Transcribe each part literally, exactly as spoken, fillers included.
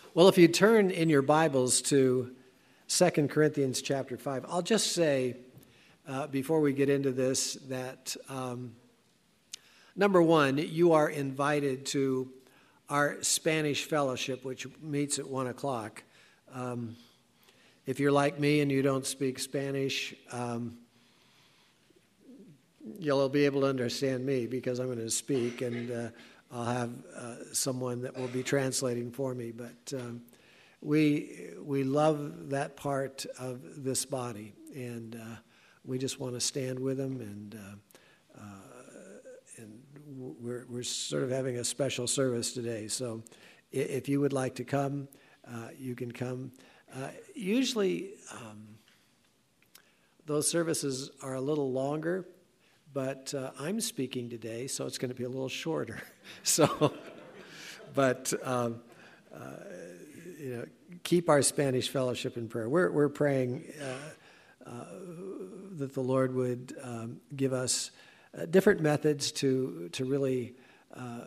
Well, if you turn in your Bibles to Second Corinthians chapter five, I'll just say, uh, before we get into this, that um, number one, you are invited to our Spanish fellowship, which meets at one o'clock. Um, if you're like me and you don't speak Spanish, um, you'll be able to understand me because I'm going to speak, and uh, I'll have uh, someone that will be translating for me. But um, we we love that part of this body, and uh, we just want to stand with them. And uh, uh, and we're we're sort of having a special service today. So if you would like to come, uh, you can come. Uh, usually, um, those services are a little longer. But uh, I'm speaking today, so it's going to be a little shorter. So, but um, uh, you know, keep our Spanish fellowship in prayer. We're we're praying uh, uh, that the Lord would um, give us uh, different methods to to really, uh,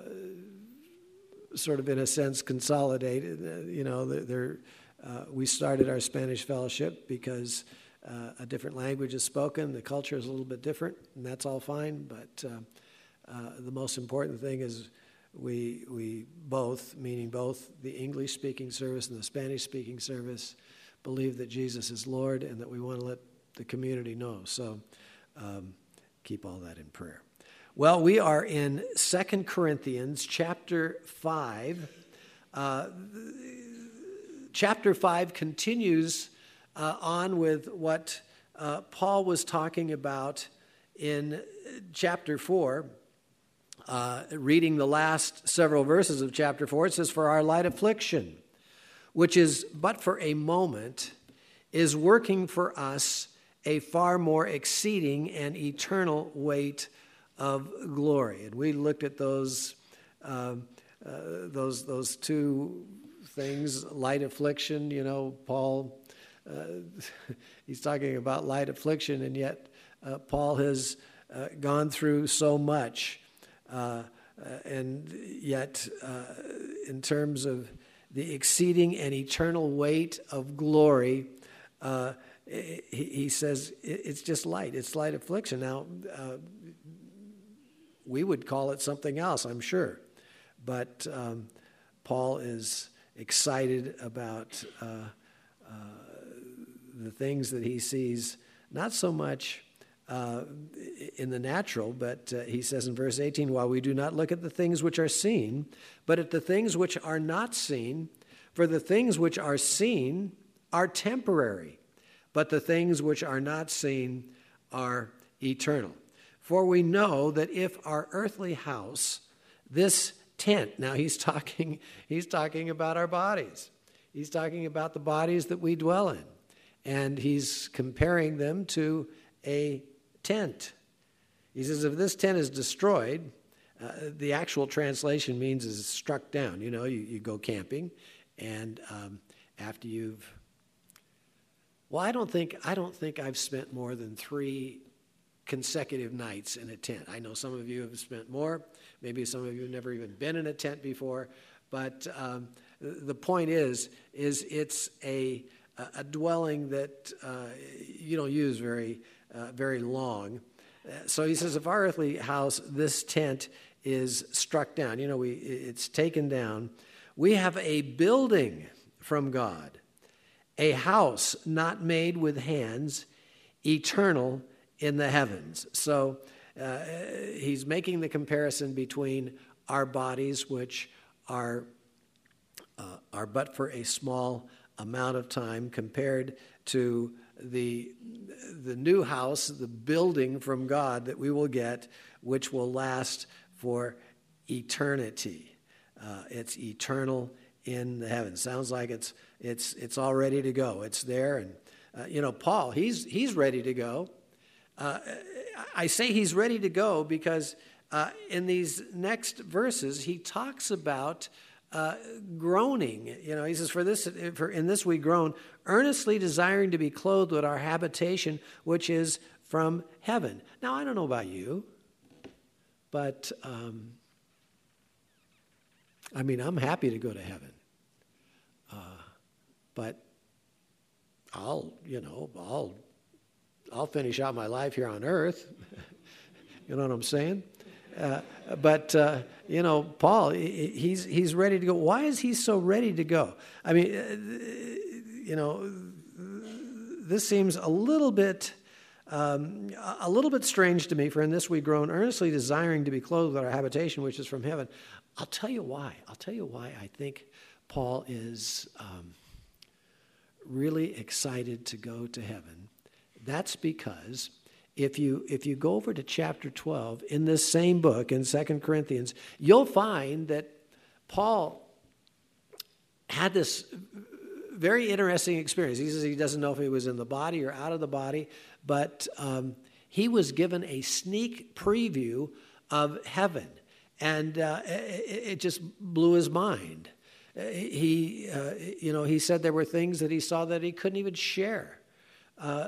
sort of in a sense, consolidate. Uh, you know, they're, uh, we started our Spanish fellowship because Uh, a different language is spoken, the culture is a little bit different, and that's all fine, but uh, uh, the most important thing is we we both, meaning both the English-speaking service and the Spanish-speaking service, believe that Jesus is Lord and that we want to let the community know. So um, keep all that in prayer. Well, we are in Second Corinthians chapter five. Uh, chapter five continues Uh, on with what uh, Paul was talking about in chapter four. Uh, reading the last several verses of chapter four, it says, "For our light affliction, which is but for a moment, is working for us a far more exceeding and eternal weight of glory." And we looked at those uh, uh, those those two things, light affliction. You know, Paul. Uh, he's talking about light affliction, and yet uh, Paul has uh, gone through so much. Uh, uh, and yet, uh, in terms of the exceeding and eternal weight of glory, uh, he, he says it's just light. It's light affliction. Now, uh, we would call it something else, I'm sure. But um, Paul is excited about Uh, uh, the things that he sees, not so much uh, in the natural, but uh, he says in verse eighteen, "While we do not look at the things which are seen, but at the things which are not seen, for the things which are seen are temporary, but the things which are not seen are eternal. For we know that if our earthly house, this tent," now he's talking, he's talking about our bodies. He's talking about the bodies that we dwell in. And he's comparing them to a tent. He says, if this tent is destroyed, uh, the actual translation means is struck down. You know, you, you go camping, and um, after you've, well, I don't think I don't think I've spent more than three consecutive nights in a tent. I know some of you have spent more. Maybe some of you have never even been in a tent before. But um, the point is, is it's a a dwelling that uh, you don't use very, uh, very long. Uh, so he says, if our earthly house, this tent, is struck down, you know, we it's taken down, we have a building from God, a house not made with hands, eternal in the heavens. So uh, he's making the comparison between our bodies, which are uh, are but for a small amount of time, compared to the the new house, the building from God that we will get, which will last for eternity. Uh, it's eternal in the heavens. Sounds like it's it's it's all ready to go. It's there, and uh, you know, Paul, he's he's ready to go. Uh, I say he's ready to go because uh, in these next verses he talks about Uh, groaning. You know, he says, for this, for in this we groan, earnestly desiring to be clothed with our habitation, which is from heaven. Now, I don't know about you, but um, I mean, I'm happy to go to heaven. Uh, but I'll, you know, I'll, I'll finish out my life here on earth. You know what I'm saying? Uh, but, uh, you know, Paul, he's he's ready to go. Why is he so ready to go? I mean, uh, you know, this seems a little bit um, a little bit strange to me. For in this we groan, earnestly desiring to be clothed with our habitation, which is from heaven. I'll tell you why. I'll tell you why I think Paul is um, really excited to go to heaven. That's because If you if you go over to chapter twelve in this same book in Second Corinthians, you'll find that Paul had this very interesting experience. He says he doesn't know if he was in the body or out of the body, but um, he was given a sneak preview of heaven, and uh, it, it just blew his mind. He, uh, you know, he said there were things that he saw that he couldn't even share. Uh,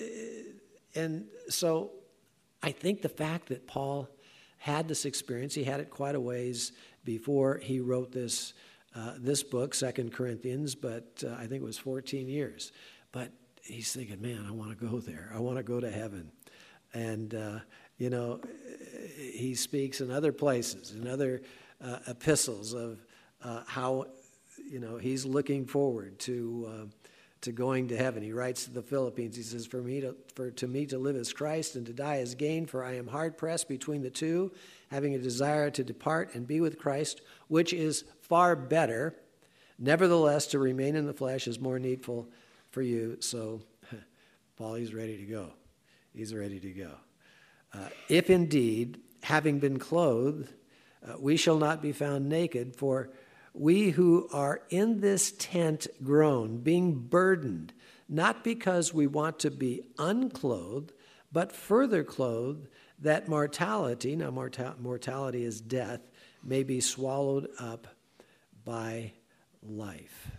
And so I think the fact that Paul had this experience, he had it quite a ways before he wrote this uh, this book, Second Corinthians, but uh, I think it was fourteen years. But he's thinking, man, I want to go there. I want to go to heaven. And, uh, you know, he speaks in other places, in other uh, epistles of uh, how, you know, he's looking forward to uh, to going to heaven. He writes to the Philippines, he says, for me to, for to me to live is Christ and to die is gain, for I am hard-pressed between the two, having a desire to depart and be with Christ, which is far better. Nevertheless, to remain in the flesh is more needful for you. So, Paul, he's ready to go. He's ready to go. Uh, if indeed, having been clothed, uh, we shall not be found naked, for we who are in this tent groan, being burdened, not because we want to be unclothed, but further clothed, that mortality, now morta- mortality is death, may be swallowed up by life.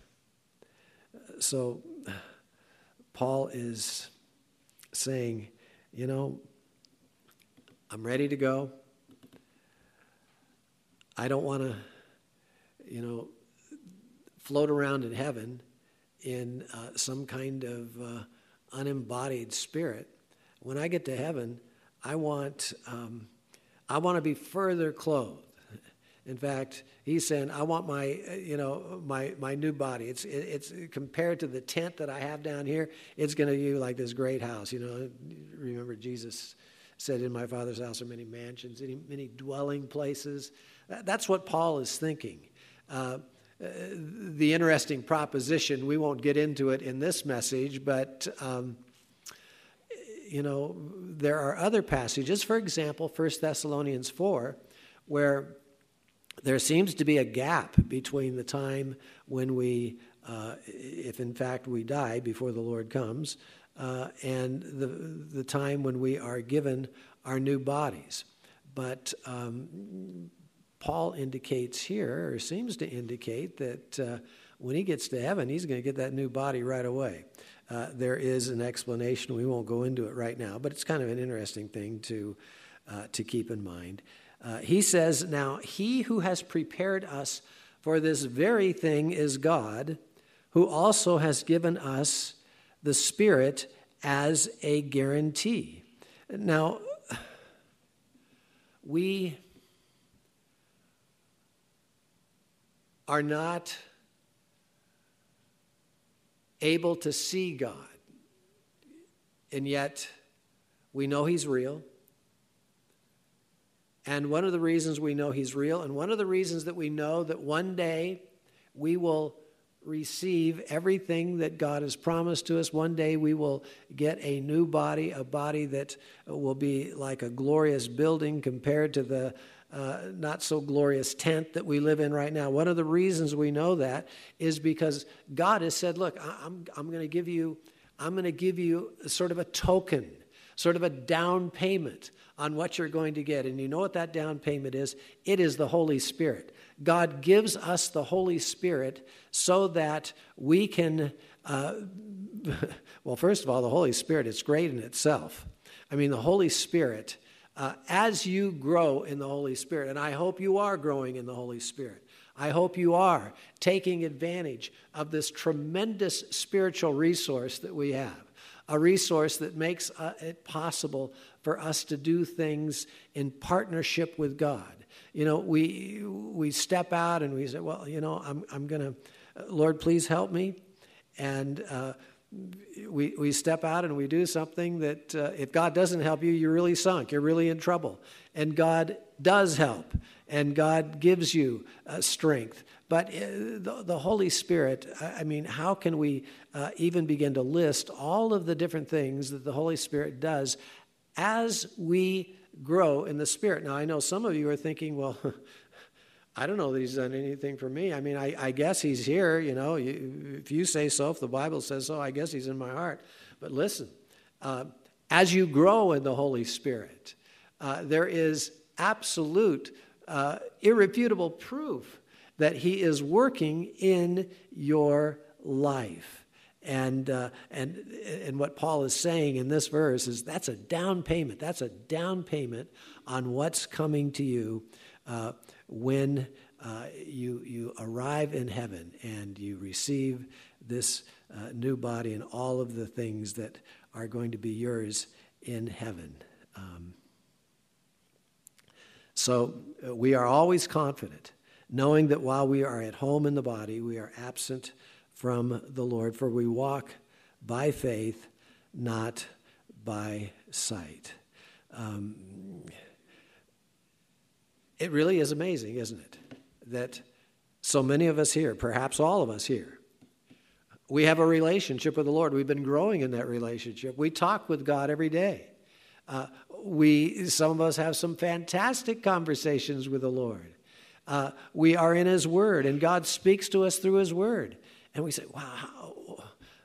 So Paul is saying, you know, I'm ready to go. I don't want to, you know, float around in heaven in uh, some kind of uh, unembodied spirit. When I get to heaven, I want um, I want to be further clothed. In fact, he's saying, I want my, you know, my my new body. It's it's compared to the tent that I have down here. It's going to be like this great house. You know, remember Jesus said, "In my Father's house are many mansions, many, many dwelling places." That's what Paul is thinking. Uh, the interesting proposition, we won't get into it in this message, but, um, you know, there are other passages, for example, First Thessalonians four, where there seems to be a gap between the time when we, uh, if in fact we die before the Lord comes, uh, and the, the time when we are given our new bodies. But um, Paul indicates here, or seems to indicate, that uh, when he gets to heaven, he's going to get that new body right away. Uh, there is an explanation. We won't go into it right now, but it's kind of an interesting thing to uh, to keep in mind. Uh, he says, now, he who has prepared us for this very thing is God, who also has given us the Spirit as a guarantee. Now, we are not able to see God, and yet we know he's real. And one of the reasons we know he's real, and one of the reasons that we know that one day we will receive everything that God has promised to us, one day we will get a new body, a body that will be like a glorious building compared to the uh, not so glorious tent that we live in right now. One of the reasons we know that is because God has said, look, I'm, I'm going to give you, I'm going to give you sort of a token, sort of a down payment on what you're going to get. And you know what that down payment is? It is the Holy Spirit. God gives us the Holy Spirit so that we can, uh, well, first of all, the Holy Spirit is great in itself. I mean, the Holy Spirit, uh, as you grow in the Holy Spirit, and I hope you are growing in the Holy Spirit, I hope you are taking advantage of this tremendous spiritual resource that we have, a resource that makes uh, it possible for us to do things in partnership with God. You know, we we step out and we say, well, you know, I'm I'm going to, Lord, please help me. And uh, we we step out and we do something that uh, if God doesn't help you, you're really sunk. You're really in trouble. And God does help. And God gives you uh, strength. But uh, the, the Holy Spirit, I, I mean, how can we uh, even begin to list all of the different things that the Holy Spirit does as we grow in the Spirit? Now, I know some of you are thinking, well, I don't know that he's done anything for me. I mean, I, I guess he's here, you know. You, if you say so, if the Bible says so, I guess he's in my heart. But listen, uh, as you grow in the Holy Spirit, uh, there is absolute, uh, irrefutable proof that he is working in your life. And uh, and and what Paul is saying in this verse is that's a down payment. That's a down payment on what's coming to you uh, when uh, you you arrive in heaven and you receive this uh, new body and all of the things that are going to be yours in heaven. Um, so uh, we are always confident, knowing that while we are at home in the body, we are absent from the Lord, for we walk by faith, not by sight. Um, it really is amazing, isn't it, that so many of us here, perhaps all of us here, we have a relationship with the Lord. We've been growing in that relationship. We talk with God every day. Uh, we, some of us have some fantastic conversations with the Lord. Uh, we are in His Word, and God speaks to us through His Word. And we say, wow.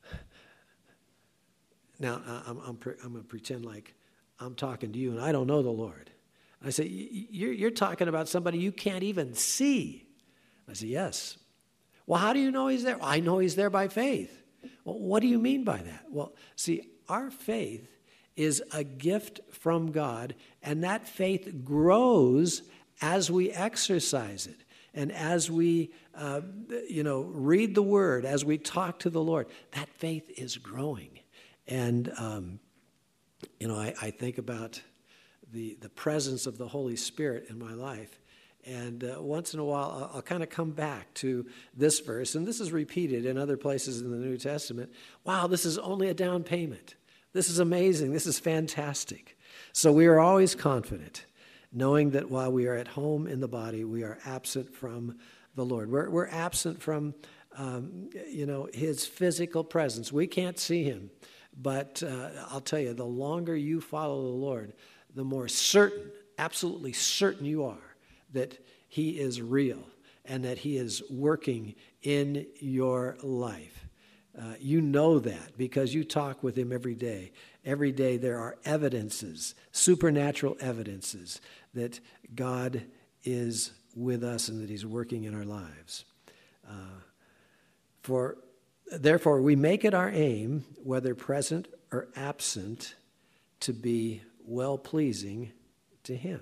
Now, I'm, I'm, I'm going to pretend like I'm talking to you, and I don't know the Lord. I say, you're, you're talking about somebody you can't even see. I say, yes. Well, how do you know He's there? Well, I know He's there by faith. Well, what do you mean by that? Well, see, our faith is a gift from God, and that faith grows as we exercise it. And as we, uh, you know, read the Word, as we talk to the Lord, that faith is growing. And, um, you know, I, I think about the, the presence of the Holy Spirit in my life. And uh, once in a while, I'll, I'll kind of come back to this verse. And this is repeated in other places in the New Testament. Wow, this is only a down payment. This is amazing. This is fantastic. So we are always confident, knowing that while we are at home in the body, we are absent from the Lord. We're, we're absent from, um, you know, His physical presence. We can't see Him. But uh, I'll tell you, the longer you follow the Lord, the more certain, absolutely certain you are that He is real and that He is working in your life. Uh, you know that because you talk with Him every day. Every day there are evidences, supernatural evidences, that God is with us and that He's working in our lives. Uh, for therefore, we make it our aim, whether present or absent, to be well-pleasing to Him.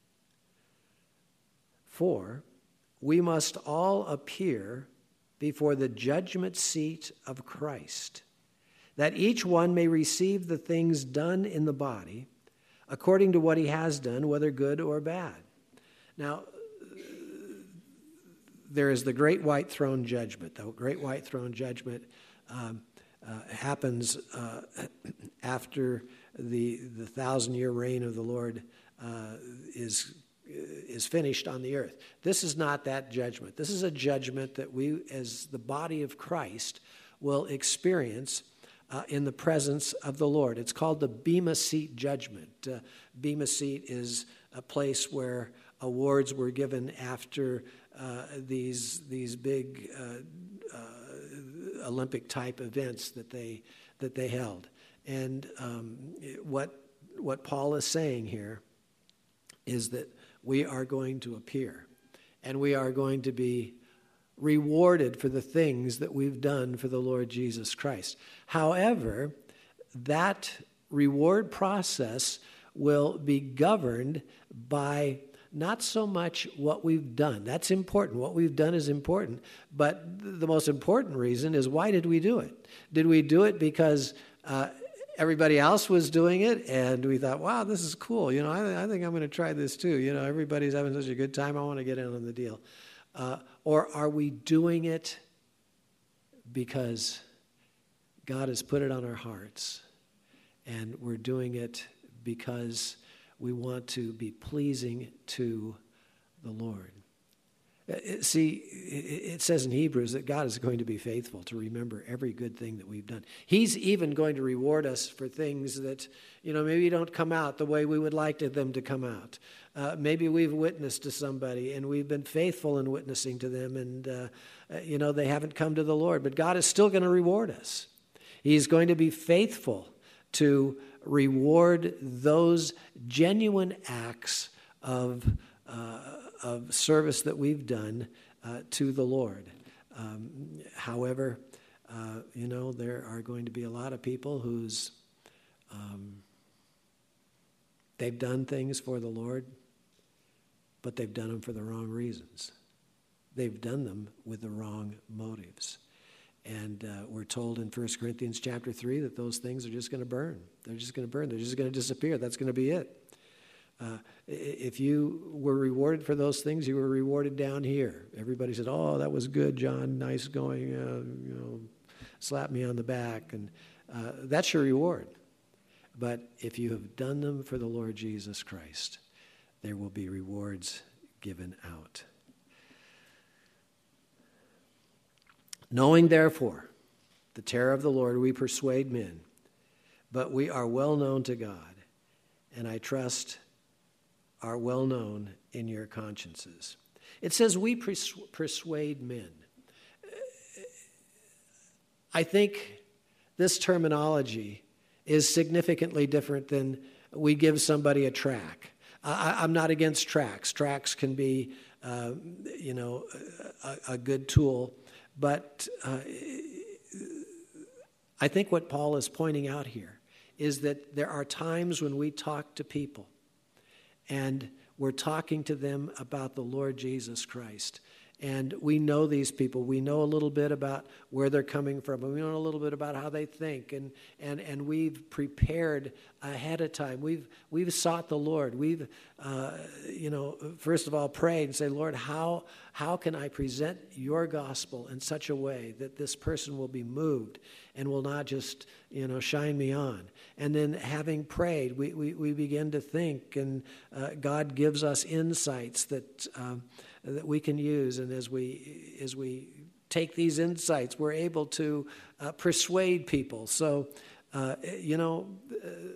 For we must all appear before the judgment seat of Christ, that each one may receive the things done in the body according to what he has done, whether good or bad. Now, there is the great white throne judgment. The great white throne judgment um, uh, happens uh, after the the thousand-year reign of the Lord uh, is is finished on the earth. This is not that judgment. This is a judgment that we, as the body of Christ, will experience uh, in the presence of the Lord. It's called the Bema Seat judgment. Uh, Bema Seat is a place where awards were given after uh, these these big uh, uh, Olympic-type events that they that they held. And um, what what Paul is saying here is that we are going to appear, and we are going to be rewarded for the things that we've done for the Lord Jesus Christ. However, that reward process will be governed by not so much what we've done. That's important. What we've done is important. But the most important reason is, why did we do it? Did we do it because uh, everybody else was doing it and we thought, wow, this is cool. You know, I, I think I'm going to try this too. You know, everybody's having such a good time. I want to get in on the deal. Uh, or are we doing it because God has put it on our hearts, and we're doing it because we want to be pleasing to the Lord? See, it says in Hebrews that God is going to be faithful to remember every good thing that we've done. He's even going to reward us for things that, you know, maybe don't come out the way we would like them to come out. Uh, maybe we've witnessed to somebody and we've been faithful in witnessing to them, and, uh, you know, they haven't come to the Lord. But God is still going to reward us. He's going to be faithful to reward those genuine acts of uh, of service that we've done uh, to the Lord. Um, however, uh, you know, there are going to be a lot of people who's um, they've done things for the Lord, but they've done them for the wrong reasons. They've done them with the wrong motives. And uh, we're told in First Corinthians chapter three that those things are just going to burn. They're just going to burn. They're just going to disappear. That's going to be it. Uh, if you were rewarded for those things, you were rewarded down here. Everybody said, "Oh, that was good, John. Nice going. Uh, you know, slap me on the back," and uh, that's your reward. But if you have done them for the Lord Jesus Christ, there will be rewards given out. Knowing, therefore, the terror of the Lord, we persuade men, but we are well known to God, and I trust are well known in your consciences. It says we pers- persuade men. I think this terminology is significantly different than we give somebody a tract. I, I'm not against tracts. Tracts can be, uh, you know, a, a good tool. But uh, I think what Paul is pointing out here is that there are times when we talk to people and we're talking to them about the Lord Jesus Christ. And we know these people. We know a little bit about where they're coming from. And we know a little bit about how they think. And, and, and we've prepared ahead of time. We've, we've sought the Lord. We've, uh, you know, first of all, prayed and say, Lord, how, how can I present your gospel in such a way that this person will be moved and will not just, you know, shine me on? And then having prayed, we, we, we begin to think, and uh, God gives us insights that... Um, that we can use, and as we as we take these insights, we're able to uh, persuade people. So, uh, you know, uh,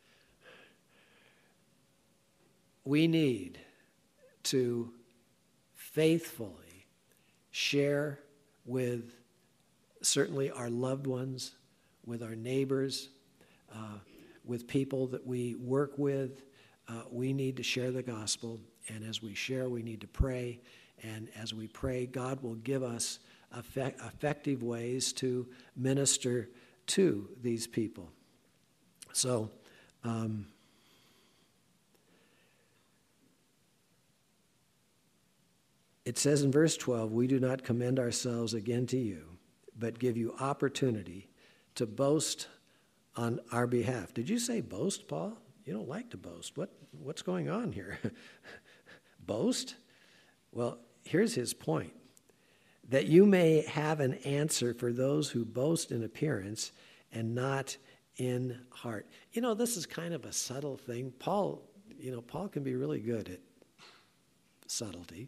we need to faithfully share with certainly our loved ones, with our neighbors, uh, with people that we work with. Uh, we need to share the gospel. And as we share, we need to pray. And as we pray, God will give us effect- effective ways to minister to these people. So, um, it says in verse twelve, we do not commend ourselves again to you, but give you opportunity to boast on our behalf. Did you say boast, Paul? You don't like to boast. What what's going on here? Boast? Well, here's his point. That you may have an answer for those who boast in appearance and not in heart. You know, this is kind of a subtle thing. Paul, you know, Paul can be really good at subtlety.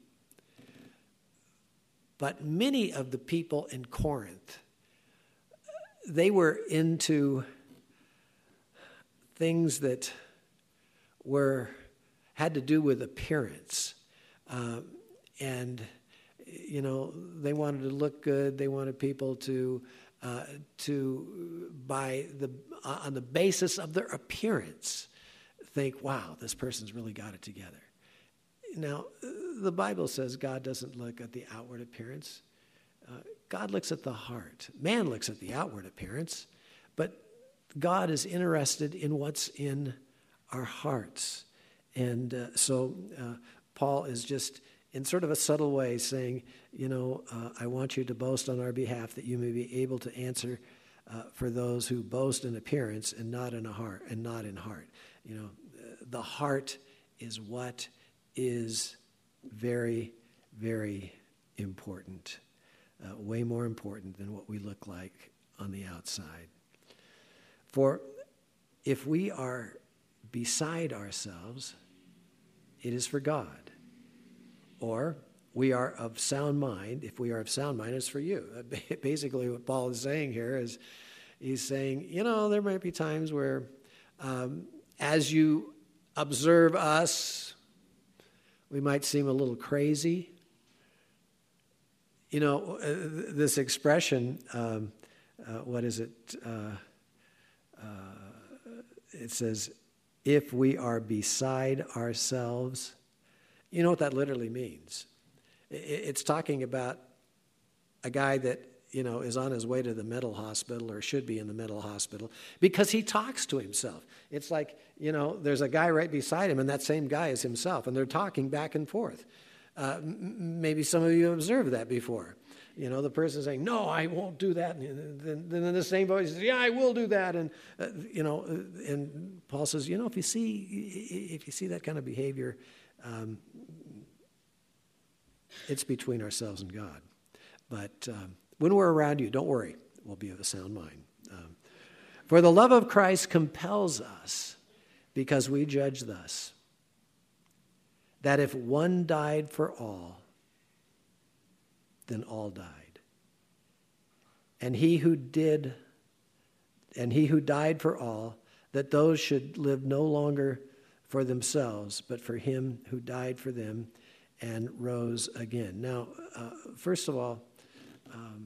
But many of the people in Corinth, they were into things that were had to do with appearance. Uh, and, you know, they wanted to look good. They wanted people to, uh, to by the, uh, on the basis of their appearance, think, wow, this person's really got it together. Now, the Bible says God doesn't look at the outward appearance. Uh, God looks at the heart. Man looks at the outward appearance, but God is interested in what's in our hearts. And uh, so uh, Paul is just in sort of a subtle way saying, you know, uh, I want you to boast on our behalf that you may be able to answer uh, for those who boast in appearance and not in a heart and not in heart. You know, the heart is what is very, very important, uh, way more important than what we look like on the outside. For if we are beside ourselves, it is for God. Or we are of sound mind. If we are of sound mind, it's for you. Basically what Paul is saying here is he's saying, you know, there might be times where um, as you observe us, we might seem a little crazy. You know, uh, this expression, um, uh, what is it? Uh, uh, it says, if we are beside ourselves. You know what that literally means? It's talking about a guy that, you know, is on his way to the mental hospital or should be in the mental hospital because he talks to himself. It's like, you know, there's a guy right beside him and that same guy is himself and they're talking back and forth. Uh, m- maybe some of you have observed that before. You know, the person saying, no, I won't do that. And then, then the same voice says, yeah, I will do that. And, uh, you know, and Paul says, you know, if you see, if you see that kind of behavior, Um, it's between ourselves and God. But um, when we're around you, don't worry. We'll be of a sound mind. Um, For the love of Christ compels us, because we judge thus, that if one died for all, then all died. And he who did, and he who died for all, that those should live no longer for themselves, but for him who died for them and rose again. Now, uh, first of all, um,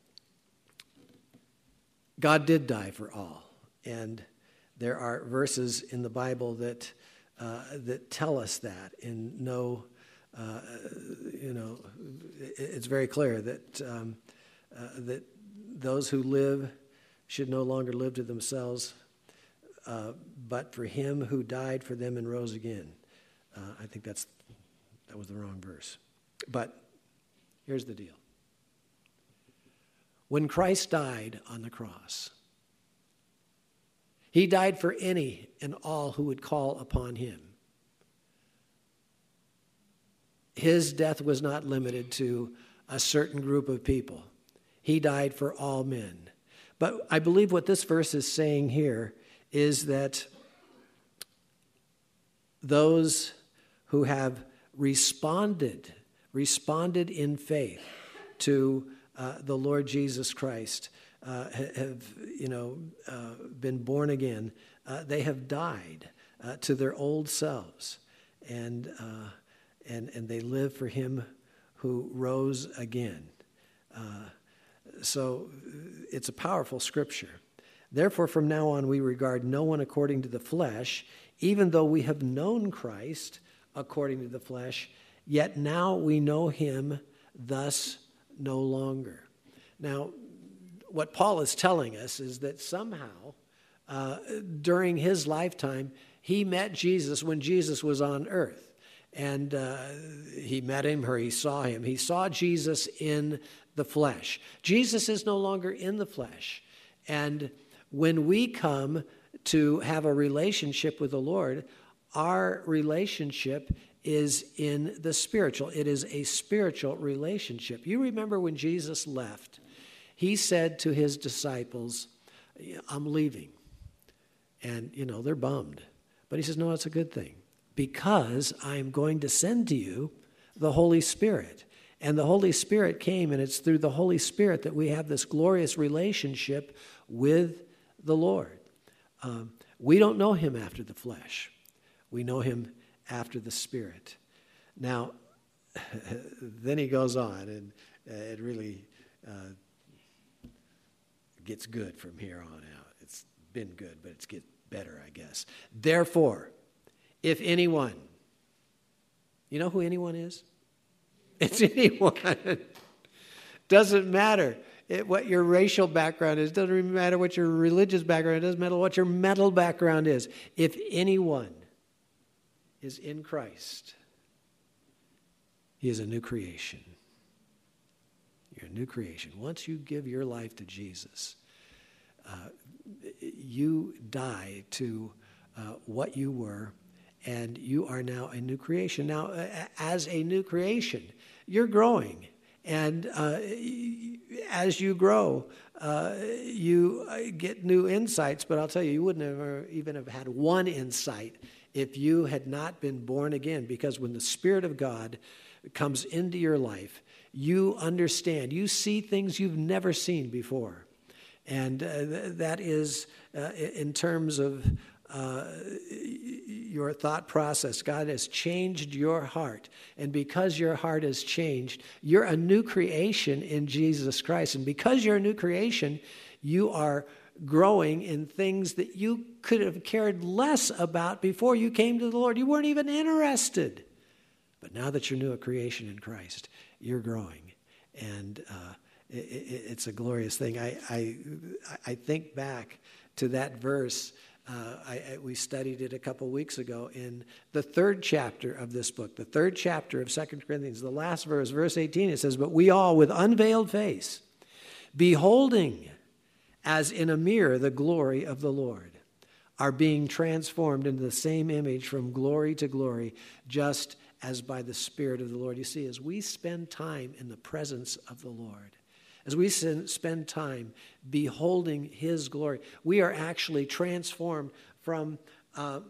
God did die for all, and there are verses in the Bible that uh, that tell us that. In no, uh, you know, it's very clear that um, uh, that those who live should no longer live to themselves, Uh, but for him who died for them and rose again. Uh, I think that's that was the wrong verse. But here's the deal. When Christ died on the cross, he died for any and all who would call upon him. His death was not limited to a certain group of people. He died for all men. But I believe what this verse is saying here is that those who have responded, responded in faith to uh, the Lord Jesus Christ, uh, have, you know, uh, been born again, uh, they have died uh, to their old selves, and uh, and and they live for him who rose again. Uh, so it's a powerful scripture. Therefore, from now on, we regard no one according to the flesh, even though we have known Christ according to the flesh, yet now we know him thus no longer. Now, what Paul is telling us is that somehow, uh, during his lifetime, he met Jesus when Jesus was on earth. And uh, he met him, or he saw him. He saw Jesus in the flesh. Jesus is no longer in the flesh. And when we come to have a relationship with the Lord, our relationship is in the spiritual. It is a spiritual relationship. You remember when Jesus left, he said to his disciples, I'm leaving. And, you know, they're bummed. But he says, no, it's a good thing, because I'm going to send to you the Holy Spirit. And the Holy Spirit came, and it's through the Holy Spirit that we have this glorious relationship with the Lord. Um, we don't know him after the flesh. We know him after the Spirit. Now, then he goes on, and uh, it really uh, gets good from here on out. It's been good, but it's get better, I guess. Therefore, if anyone, you know who anyone is? It's anyone. Doesn't matter it, what your racial background is. Doesn't matter what your religious background is. Doesn't matter what your mental background is. If anyone is in Christ, He is a new creation. You're a new creation. Once you give your life to Jesus, uh, you die to uh, what you were, and you are now a new creation. Now, uh, as a new creation, you're growing. And uh, as you grow, uh, you get new insights. But I'll tell you, you wouldn't have even have had one insight if you had not been born again. Because when the Spirit of God comes into your life, you understand. You see things you've never seen before. And uh, th- that is uh, in terms of uh, your thought process. God has changed your heart. And because your heart has changed, you're a new creation in Jesus Christ. And because you're a new creation, you are growing in things that you could have cared less about before you came to the Lord. You weren't even interested. But now that you're new a creation in Christ, you're growing. And uh, it, it, it's a glorious thing. I, I, I think back to that verse. Uh, I, I, we studied it a couple weeks ago in the third chapter of this book, the third chapter of Second Corinthians, the last verse, verse eighteen. It says, "But we all with unveiled face, beholding as in a mirror the glory of the Lord, are being transformed into the same image from glory to glory, just as by the Spirit of the Lord." You see, as we spend time in the presence of the Lord, as we spend time beholding His glory, we are actually transformed from, uh,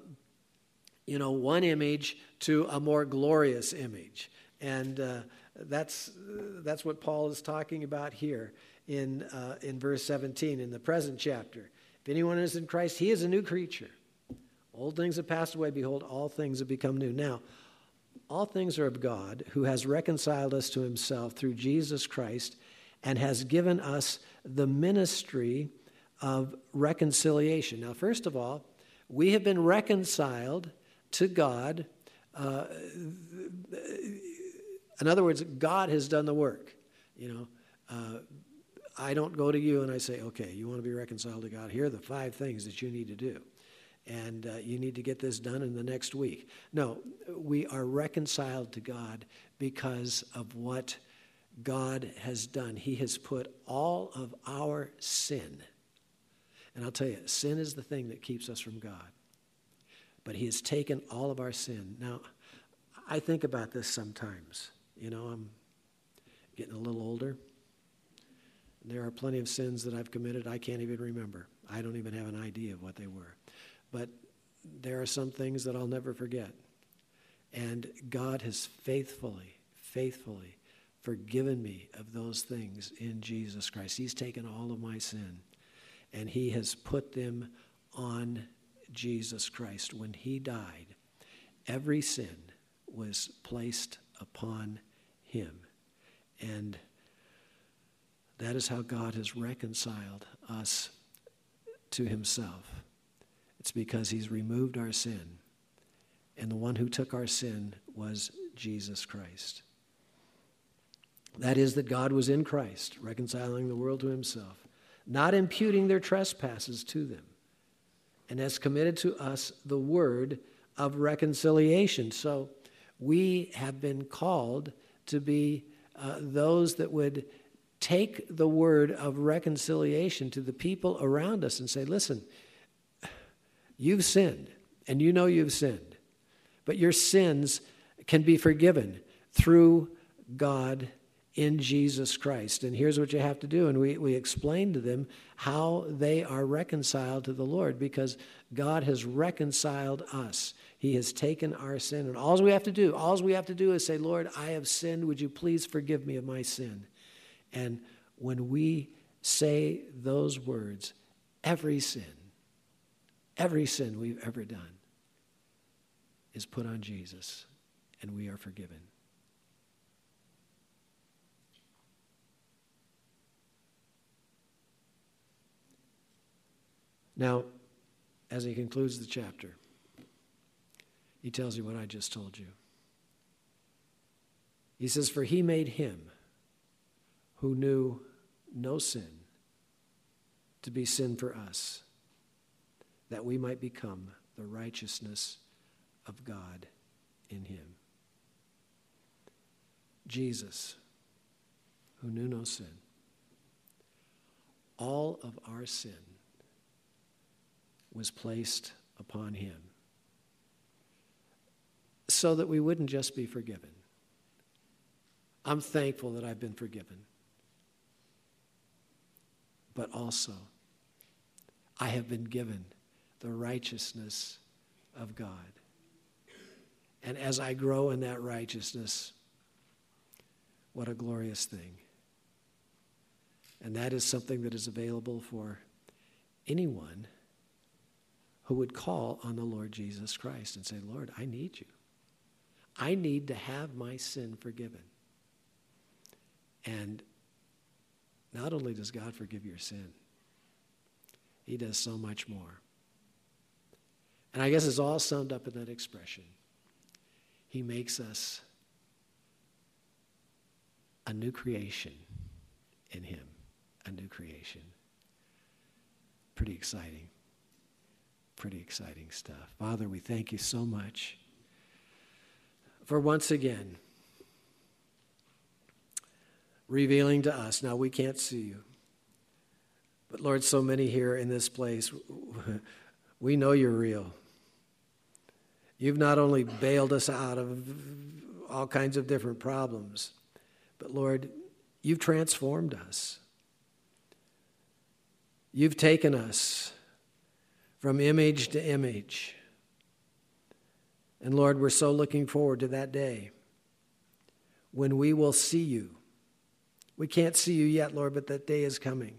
you know, one image to a more glorious image. And uh, that's uh, that's what Paul is talking about here in uh, in verse seventeen, in the present chapter. If anyone is in Christ, he is a new creature. Old things have passed away. Behold, all things have become new. Now, all things are of God, who has reconciled us to Himself through Jesus Christ, and has given us the ministry of reconciliation. Now, first of all, we have been reconciled to God. Uh, in other words, God has done the work. You know, uh, I don't go to you and I say, okay, you want to be reconciled to God? Here are the five things that you need to do. And uh, you need to get this done in the next week. No, we are reconciled to God because of what God has done. He has put all of our sin, and I'll tell you, sin is the thing that keeps us from God. But He has taken all of our sin. Now, I think about this sometimes. You know, I'm getting a little older. There are plenty of sins that I've committed I can't even remember. I don't even have an idea of what they were. But there are some things that I'll never forget. And God has faithfully, faithfully forgiven me of those things in Jesus Christ. He's taken all of my sin, and He has put them on Jesus Christ. When He died, every sin was placed upon Him. And that is how God has reconciled us to Himself. It's because He's removed our sin. And the one who took our sin was Jesus Christ. That is, that God was in Christ, reconciling the world to Himself, not imputing their trespasses to them, and has committed to us the word of reconciliation. So we have been called to be uh, those that would take the word of reconciliation to the people around us and say, listen, you've sinned, and you know you've sinned, but your sins can be forgiven through God in Jesus Christ. And here's what you have to do. And we, we explain to them how they are reconciled to the Lord, because God has reconciled us. He has taken our sin. And all we have to do, all we have to do is say, Lord, I have sinned. Would you please forgive me of my sin? And when we say those words, every sin, every sin we've ever done is put on Jesus, and we are forgiven. Now, as he concludes the chapter, he tells you what I just told you. He says, for He made Him who knew no sin to be sin for us, that we might become the righteousness of God in Him. Jesus, who knew no sin, all of our sin was placed upon him so that we wouldn't just be forgiven. I'm thankful that I've been forgiven. But also, I have been given the righteousness of God. And as I grow in that righteousness, what a glorious thing. And that is something that is available for anyone who would call on the Lord Jesus Christ and say, Lord, I need you. I need to have my sin forgiven. And not only does God forgive your sin, he does so much more. And I guess it's all summed up in that expression. He makes us a new creation in him, a new creation. Pretty exciting, pretty exciting stuff. Father, we thank you so much for once again revealing to us. Now, we can't see you, but Lord, so many here in this place, we know you're real. You've not only bailed us out of all kinds of different problems, but Lord, you've transformed us. You've taken us from image to image. And Lord, we're so looking forward to that day when we will see you. We can't see you yet, Lord, but that day is coming.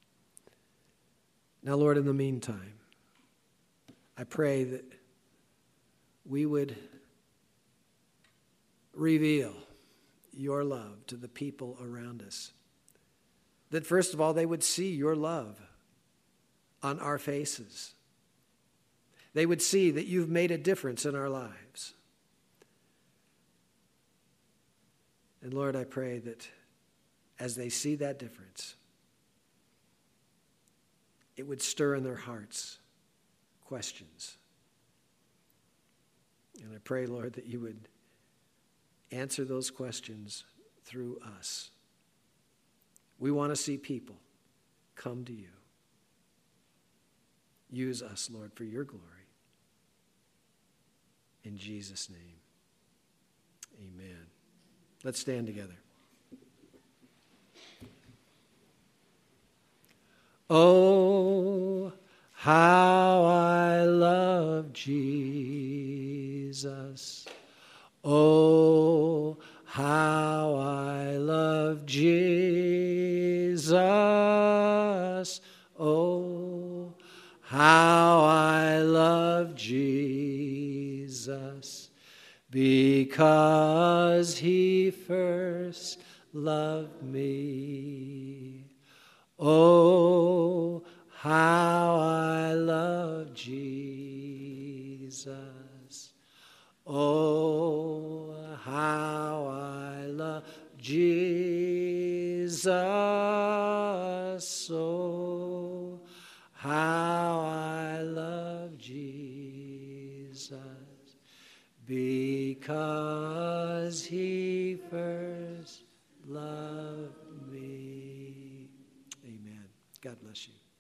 Now, Lord, in the meantime, I pray that we would reveal your love to the people around us. That first of all, they would see your love on our faces. They would see that you've made a difference in our lives. And Lord, I pray that as they see that difference, it would stir in their hearts questions. And I pray, Lord, that you would answer those questions through us. We want to see people come to you. Use us, Lord, for your glory. In Jesus' name, amen. Let's stand together. Oh, how I love Jesus. Oh, how I love Jesus. Oh, how I love Jesus, because he first loved me. Oh, how I love Jesus. Oh, how I love Jesus. Oh, how I love Jesus, because he first loved me. Amen. God bless you.